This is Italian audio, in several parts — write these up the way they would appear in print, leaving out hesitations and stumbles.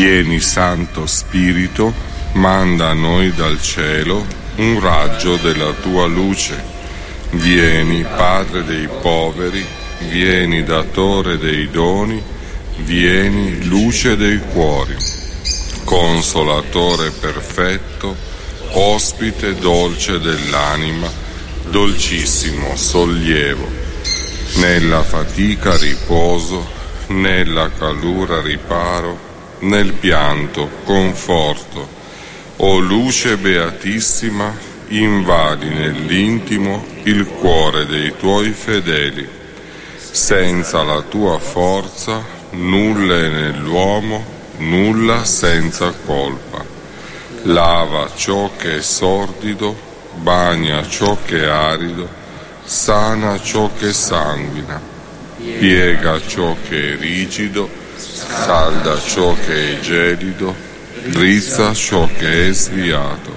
Vieni, Santo Spirito, manda a noi dal cielo un raggio della tua luce. Vieni, Padre dei poveri, vieni, Datore dei doni, vieni, luce dei cuori, Consolatore perfetto, ospite dolce dell'anima, dolcissimo sollievo. Nella fatica riposo, nella calura riparo, nel pianto conforto. O luce beatissima, invadi nell'intimo il cuore dei tuoi fedeli. Senza la tua forza nulla è nell'uomo, nulla senza colpa. Lava ciò che è sordido, bagna ciò che è arido, sana ciò che sanguina, piega ciò che è rigido, salda ciò che è gelido, drizza ciò che è sviato.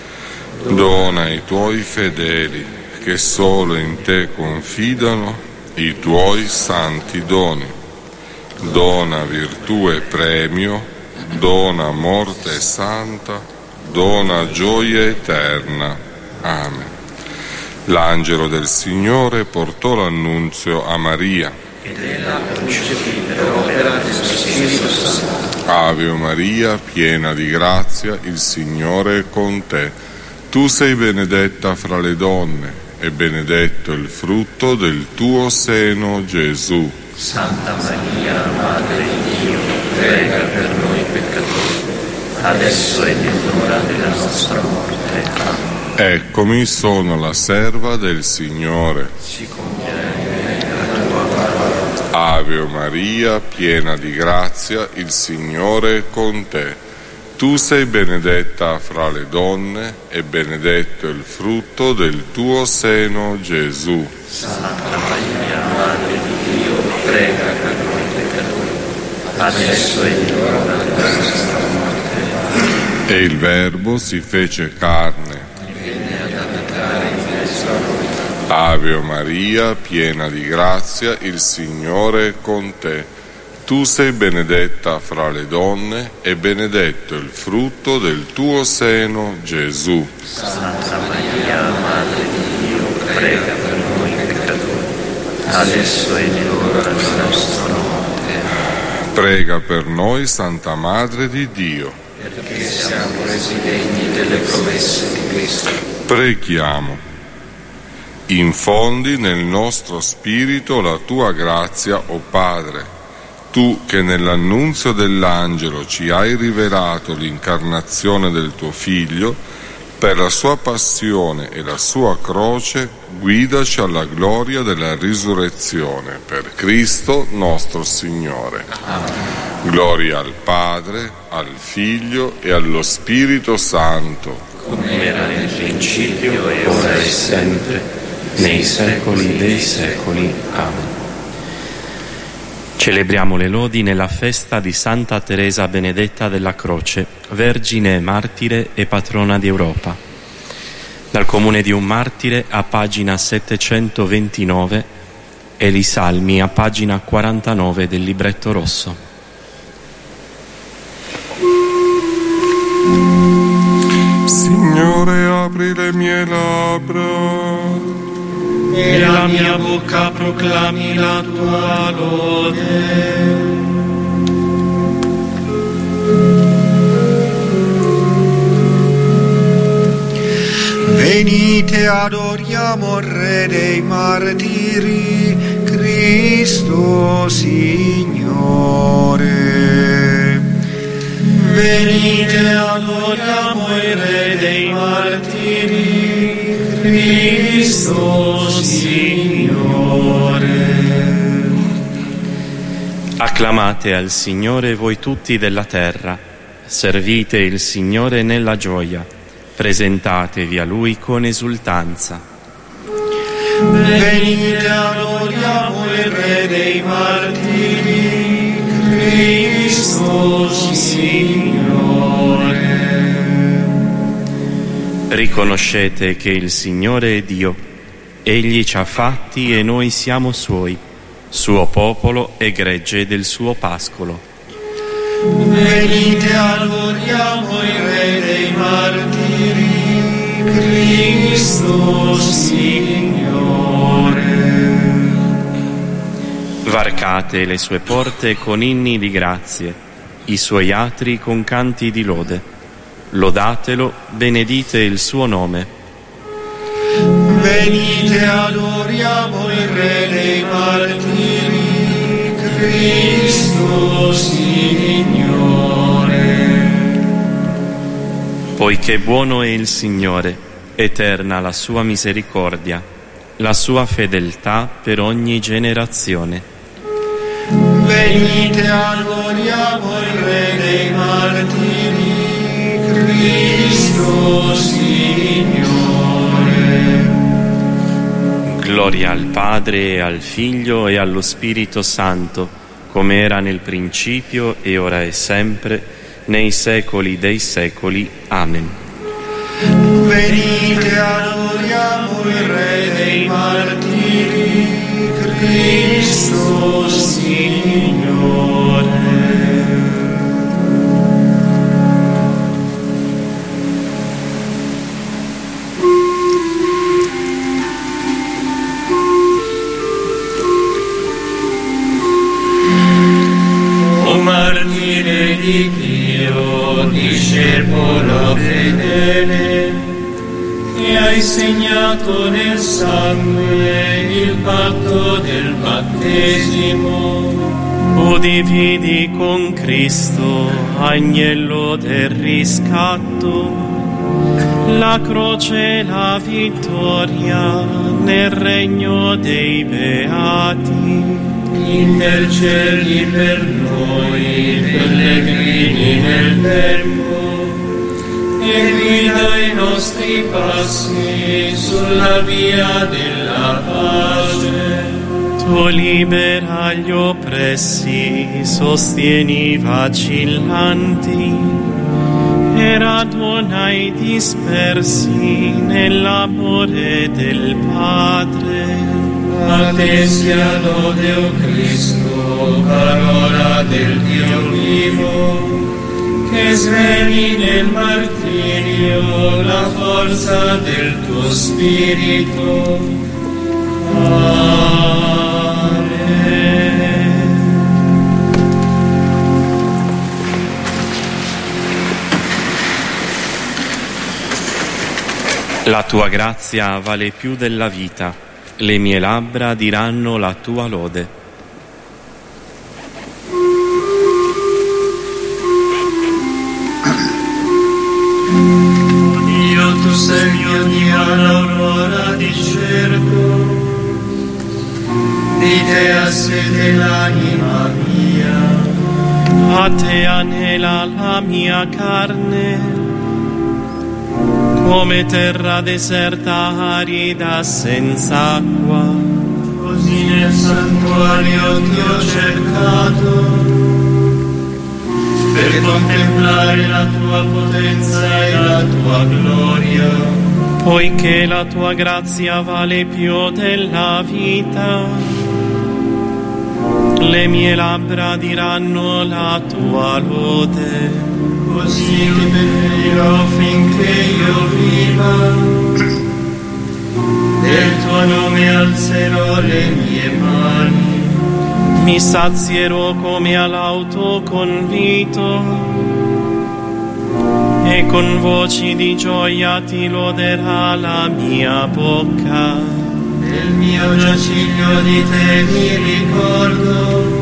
Dona ai tuoi fedeli che solo in te confidano i tuoi santi doni. Dona virtù e premio, dona morte santa, dona gioia eterna. Amen. L'angelo del Signore portò l'annunzio a Maria. Ed ella concepì per opera del suo Spirito Santo. Ave Maria, piena di grazia, il Signore è con te. Tu sei benedetta fra le donne, e benedetto il frutto del tuo seno, Gesù. Santa Maria, Madre di Dio, prega per noi peccatori, adesso è l'ora della nostra morte. Amen. Eccomi, sono la serva del Signore. Si compia in me la tua parola. Ave Maria, piena di grazia, il Signore è con te. Tu sei benedetta fra le donne, e benedetto il frutto del tuo seno, Gesù. Santa Maria, Madre di Dio, prega per noi peccatori, adesso è l'ora della nostra morte. Amen. E il Verbo si fece carne. Viene ad abitare in mezzo a noi. Ave Maria, piena di grazia, il Signore è con te. Tu sei benedetta fra le donne, e benedetto il frutto del tuo seno, Gesù. Santa Maria, Madre di Dio, prega per noi peccatori, adesso è l'ora della nostra morte. Prega per noi, Santa Madre di Dio. Perché siamo resi degni delle promesse di Cristo. Preghiamo. Infondi nel nostro spirito la tua grazia, o Padre. Tu che nell'annunzio dell'angelo ci hai rivelato l'incarnazione del tuo Figlio, per la sua passione e la sua croce, guidaci alla gloria della risurrezione, per Cristo nostro Signore. Amen. Gloria al Padre, al Figlio e allo Spirito Santo. Come era nel principio e ora e sempre, nei secoli dei secoli. Amen. Celebriamo le lodi nella festa di Santa Teresa Benedetta della Croce, Vergine martire e patrona d'Europa. Dal Comune di un martire a pagina 729 e i Salmi a pagina 49 del libretto rosso. Signore, apri le mie labbra e la mia bocca proclami la tua lode. Venite, adoriamo il Re dei martiri, Cristo Signore. Venite, adoriamo il Re dei martiri, Cristo Signore. Acclamate al Signore voi tutti della terra, servite il Signore nella gioia, presentatevi a Lui con esultanza. Venite, adoriamo il Re dei martiri, Cristo Signore. Riconoscete che il Signore è Dio, Egli ci ha fatti e noi siamo Suoi, Suo popolo e gregge del Suo pascolo. Venite, adoriamo il Re dei martiri, Cristo Signore. Varcate le sue porte con inni di grazie, i suoi atri con canti di lode. Lodatelo, benedite il suo nome. Venite, adoriamo il Re dei martiri, Cristo Signore. Poiché buono è il Signore, eterna la sua misericordia, la sua fedeltà per ogni generazione. Venite, adoriamo il Re dei martiri, Cristo Signore. Gloria al Padre, e al Figlio e allo Spirito Santo, come era nel principio e ora e sempre, nei secoli dei secoli. Amen. Venite, adoriamo il Re dei martiri, Cristo Signore. O martire di Dio, discepolo fedele, che hai segnato nel sangue il patto del battesimo. Udividi con Cristo, agnello del riscatto, la croce e la vittoria nel regno dei beati. Intercedi per noi, pellegrini nel tempo, e guida i nostri passi sulla via della pace. Tu libera gli oppressi, sostieni i vacillanti e raduna i dispersi nell'amore del Padre. A te sia lode, o Cristo, parola del Dio vivo, che sveli nel martirio la forza del tuo Spirito. Amen. La tua grazia vale più della vita. Le mie labbra diranno la tua lode. Dio, tu sei il mio Dio, l'aurora di cerco, di te ha sete l'anima mia. A te anela la mia carne, come terra deserta, arida, senza acqua. Così nel santuario ti ho cercato, per contemplare la tua potenza e la tua gloria. Poiché la tua grazia vale più della vita, le mie labbra diranno la tua lode. Così ti benedirò finché io viva, del tuo nome alzerò le mie mani. Mi sazierò come all'auto convito, e con voci di gioia ti loderà la mia bocca. Nel mio giaciglio di te mi ricordo,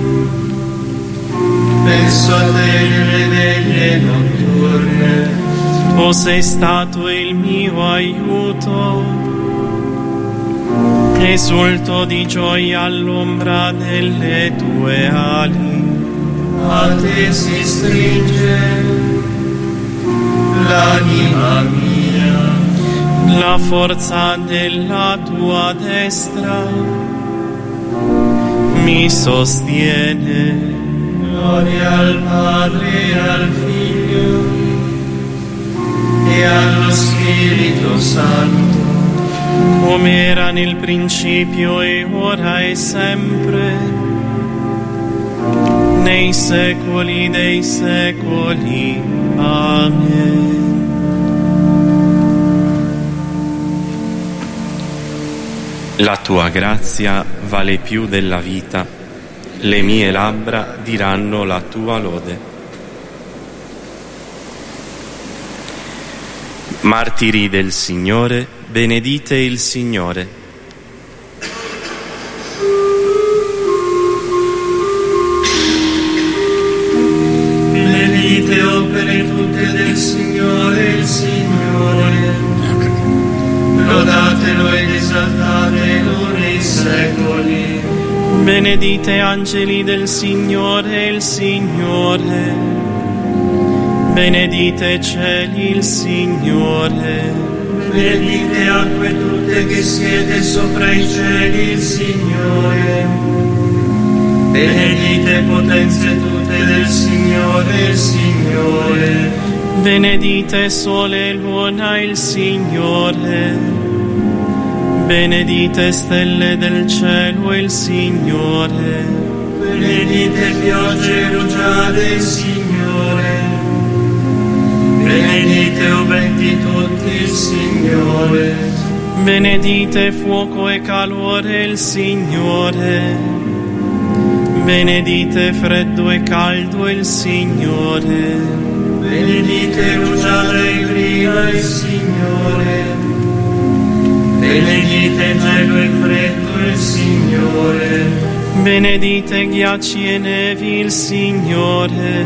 penso a te nelle veglie notturne. Tu sei stato il mio aiuto, esulto di gioia all'ombra delle tue ali. A te si stringe l'anima mia, la forza della tua destra mi sostiene. Gloria al Padre e al Figlio e allo Spirito Santo, come era nel principio e ora e sempre, nei secoli dei secoli. Amen. La tua grazia vale più della vita, le mie labbra diranno la tua lode. Martiri del Signore, benedite il Signore. Benedite opere tutte del Signore, il Signore. Lodatelo ed esaltatelo nei secoli. Benedite angeli del Signore, il Signore. Benedite cieli, il Signore. Benedite acque tutte che siete sopra i cieli, il Signore. Benedite potenze tutte del Signore, il Signore. Benedite sole e luna, il Signore. Benedite stelle del cielo, il Signore. Benedite piogge e rugiade, il Signore. Benedite o venti tutti, il Signore. Benedite fuoco e calore, il Signore. Benedite freddo e caldo, il Signore. Benedite rugiada e brina, il Signore. Benedite gelo e freddo, il Signore. Benedite ghiacci e nevi, il Signore.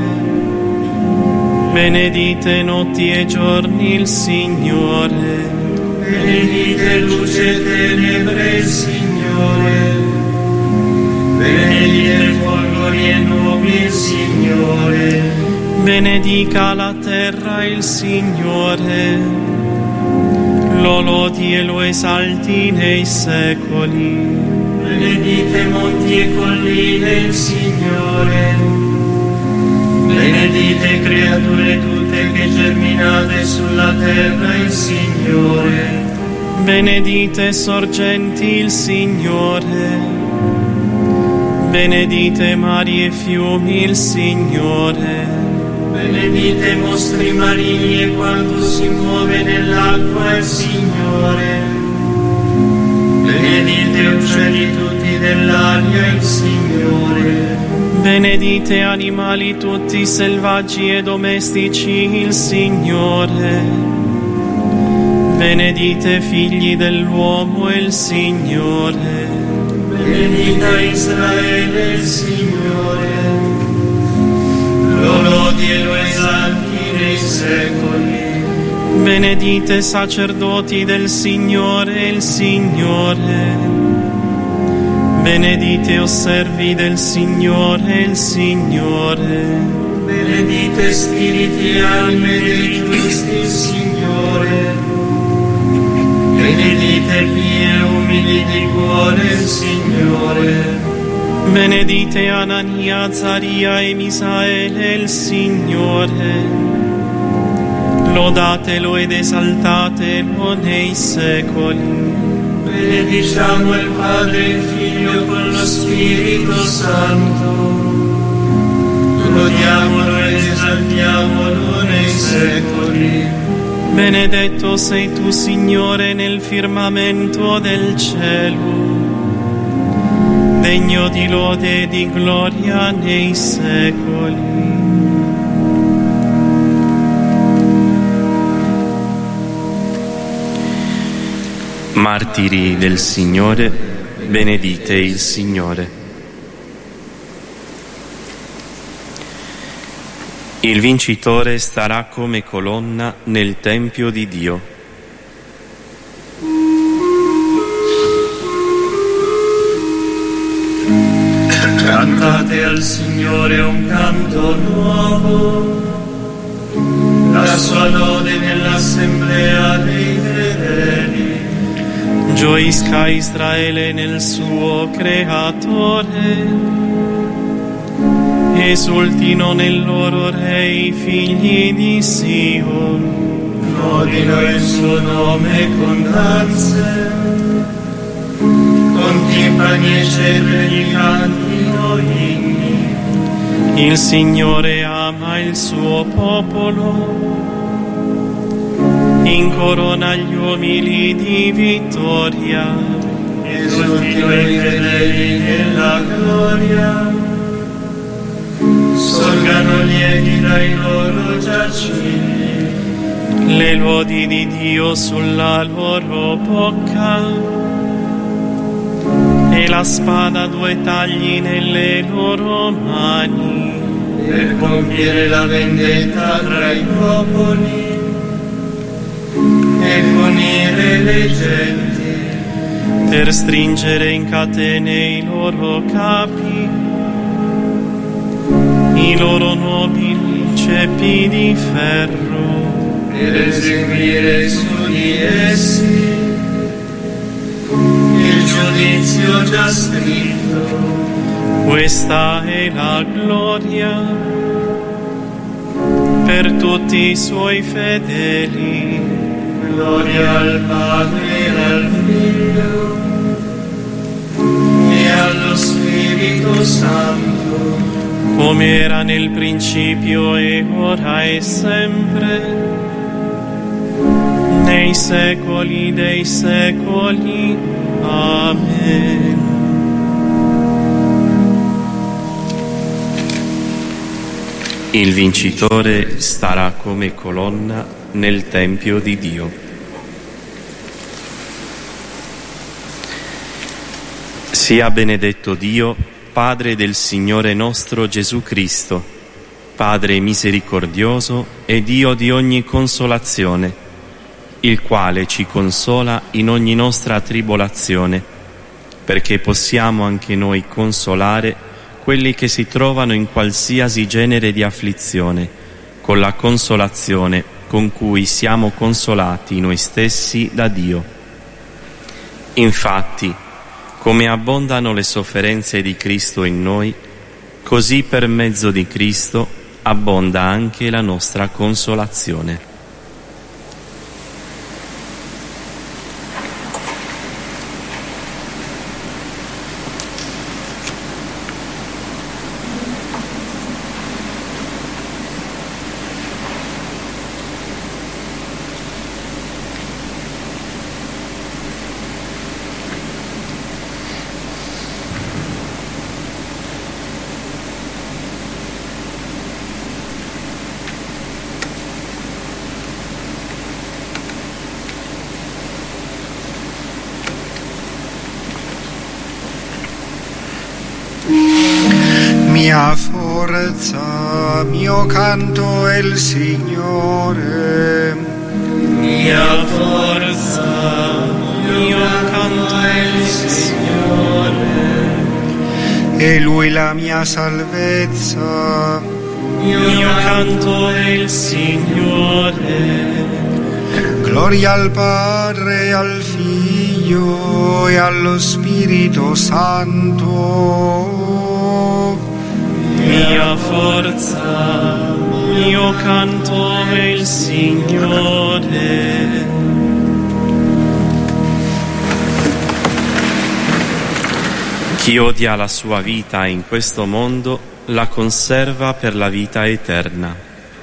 Benedite notti e giorni, il Signore. Benedite luce e tenebre, il Signore. Benedite folgori e nubi, il Signore. Benedica la terra, il Signore. Lo lodi e lo esalti nei secoli. Benedite monti e colline, il Signore. Benedite creature tutte che germinate sulla terra, il Signore. Benedite sorgenti, il Signore. Benedite mari e fiumi, il Signore. Benedite mostri marini e quanto si muove nell'acqua, il Signore. Benedite uccelli tutti dell'aria, il Signore. Benedite animali tutti selvaggi e domestici, il Signore. Benedite figli dell'uomo, il Signore. Benedita Israele, il Signore. Lo lodi e lo esalti nei secoli. Benedite sacerdoti del Signore, il Signore. Benedite osservi del Signore, il Signore. Benedite spiriti e anime dei giusti, il Signore. Benedite pie e umili di cuore, il Signore. Benedite Anania, Azaria e Misaele, il Signore. Lodatelo ed esaltatelo nei secoli. Benediciamo il Padre e il Figlio con lo Spirito Santo. Lodiamolo ed esaltiamolo nei secoli. Benedetto sei tu, Signore, nel firmamento del cielo. Degno di lode e di gloria nei secoli. Martiri del Signore, benedite il Signore. Il vincitore starà come colonna nel Tempio di Dio. Cantate al Signore un canto nuovo, la sua lode nell'assemblea dei fedeli. Gioisca Israele nel suo Creatore, esultino nel loro Re i figli di Sion. Lodino il suo nome con danze, con timpani e cedri gli cantino inni. Il Signore ama il suo popolo, incorona gli umili di vittoria. Esultino i fedeli nella gloria, sorgano lieti dai loro giacigli. Le lodi di Dio sulla loro bocca e la spada a due tagli nelle loro mani, Per compiere la vendetta tra i popoli e punire le genti, per stringere in catene i loro capi, i loro nobili ceppi di ferro, per eseguire su di essi il giudizio già scritto. Questa è la gloria per tutti i suoi fedeli. Gloria al Padre e al Figlio e allo Spirito Santo, come era nel principio e ora e sempre, nei secoli dei secoli. Amen. Il vincitore starà come colonna nel Tempio di Dio. Sia benedetto Dio, Padre del Signore nostro Gesù Cristo, Padre misericordioso e Dio di ogni consolazione, il quale ci consola in ogni nostra tribolazione, perché possiamo anche noi consolare quelli che si trovano in qualsiasi genere di afflizione, con la consolazione con cui siamo consolati noi stessi da Dio. Infatti, come abbondano le sofferenze di Cristo in noi, così per mezzo di Cristo abbonda anche la nostra consolazione. Mia forza, mio canto è il Signore. mia forza, mio canto è il Signore. E Lui la mia salvezza. Mio canto è il Signore. Gloria al Padre, al Figlio e allo Spirito Santo. Mia forza, mio canto è il Signore. Chi odia la sua vita in questo mondo la conserva per la vita eterna.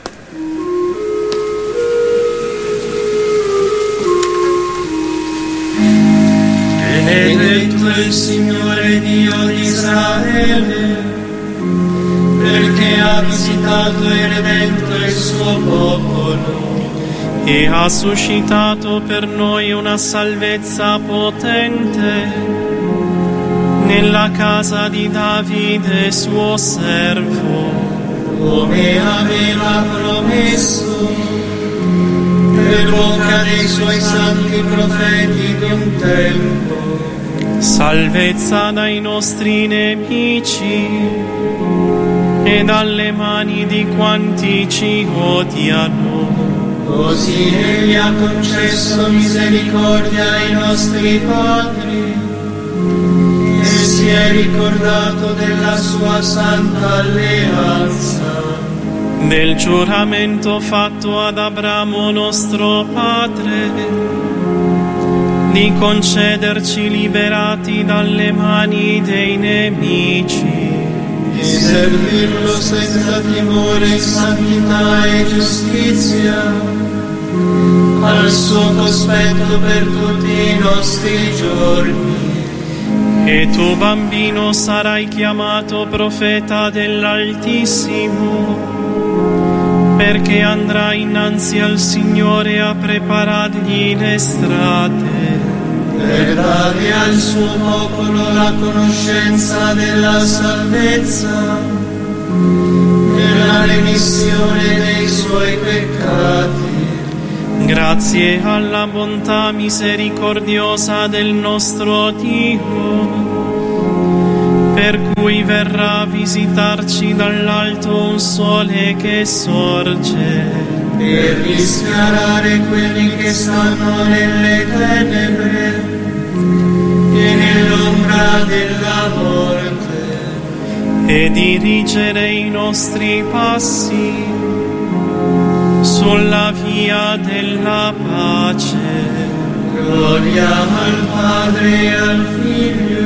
Benedetto il Signore Dio di Israele, perché ha visitato e redento il suo popolo e ha suscitato per noi una salvezza potente nella casa di Davide suo servo, come aveva promesso per bocca dei suoi santi profeti di un tempo. salvezza dai nostri nemici e dalle mani di quanti ci odiano. Così Egli ha concesso misericordia ai nostri padri e si è ricordato della sua santa alleanza, Del giuramento fatto ad Abramo nostro padre, di concederci liberati dalle mani dei nemici di servirlo senza timore in santità e giustizia, al suo cospetto per tutti i nostri giorni. E tu, bambino, sarai chiamato profeta dell'Altissimo, perché andrai innanzi al Signore a preparargli le strade, per dare al suo popolo la conoscenza della salvezza e la remissione dei suoi peccati. Grazie alla bontà misericordiosa del nostro Dio, per cui verrà a visitarci dall'alto un sole che sorge, per rischiarare quelli che stanno nelle tenebre e nell'ombra della morte, e dirigere i nostri passi sulla via della pace. Gloria al Padre e al Figlio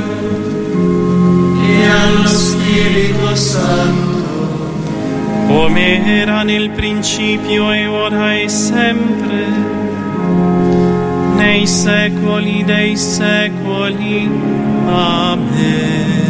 e allo Spirito Santo, come era nel principio e ora e sempre, nei secoli dei secoli. Amen.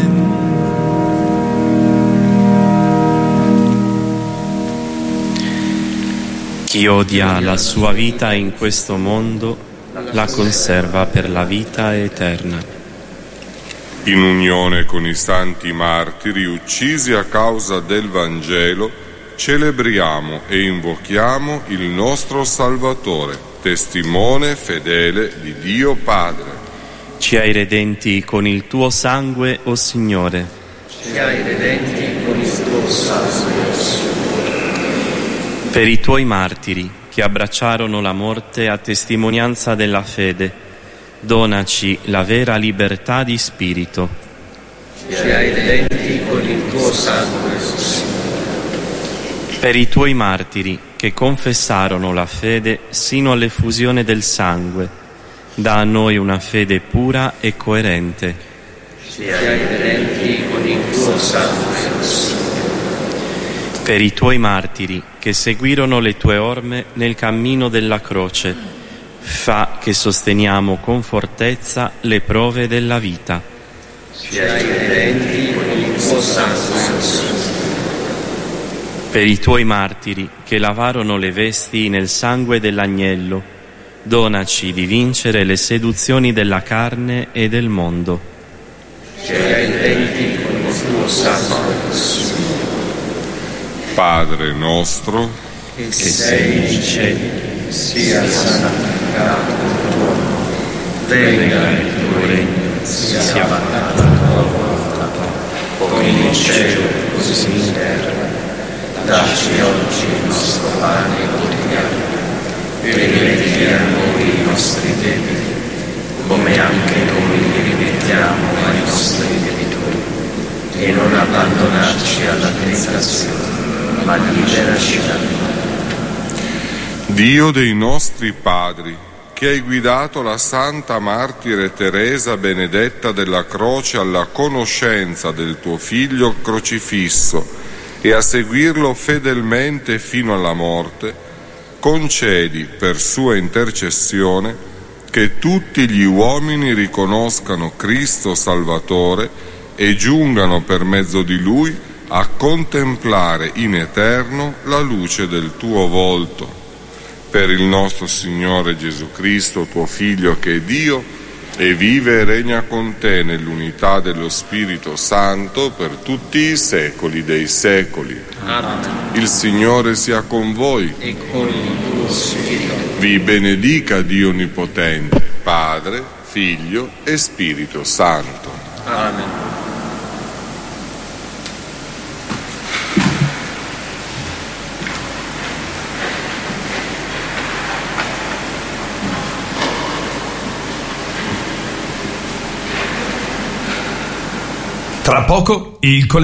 Chi odia la sua vita in questo mondo la conserva per la vita eterna. In unione con i santi martiri uccisi a causa del Vangelo, celebriamo e invochiamo il nostro Salvatore, testimone fedele di Dio Padre. Ci hai redenti con il tuo sangue, o Signore. Ci hai redenti con il tuo sangue, o Signore. Per i tuoi martiri che abbracciarono la morte a testimonianza della fede, donaci la vera libertà di spirito. Ci hai redenti con il tuo sangue, o Signore. Per i tuoi martiri che confessarono la fede sino all'effusione del sangue, dà a noi una fede pura e coerente. Ci hai redenti con il tuo sangue, o Signore. Per i tuoi martiri che seguirono le tue orme nel cammino della croce, fa che sosteniamo con fortezza le prove della vita. Ci hai redenti con il tuo sangue, o Signore. Per i tuoi martiri che lavarono le vesti nel sangue dell'agnello, donaci di vincere le seduzioni della carne e del mondo. Ci hai redenti con il tuo sangue, o Signore. Padre nostro, che sei nei cieli, sia santificato il tuo nome. Venga il tuo regno, sia fatta la tua volontà, come in cielo così in terra. Dacci oggi il nostro pane quotidiano e rimetti a noi i nostri debiti, come anche noi li rimettiamo ai nostri debitori, e non abbandonarci alla tentazione, ma liberaci dal male. Dio dei nostri padri, che hai guidato la Santa Martire Teresa Benedetta della Croce alla conoscenza del tuo Figlio crocifisso e a seguirlo fedelmente fino alla morte, concedi per sua intercessione che tutti gli uomini riconoscano Cristo Salvatore e giungano per mezzo di Lui a contemplare in eterno la luce del tuo volto. Per il nostro Signore Gesù Cristo, tuo Figlio, che è Dio e vive e regna con te nell'unità dello Spirito Santo per tutti i secoli dei secoli. Amen. Il Signore sia con voi. E con il tuo spirito. Vi benedica Dio Onnipotente, Padre, Figlio e Spirito Santo. Amen. Tra poco il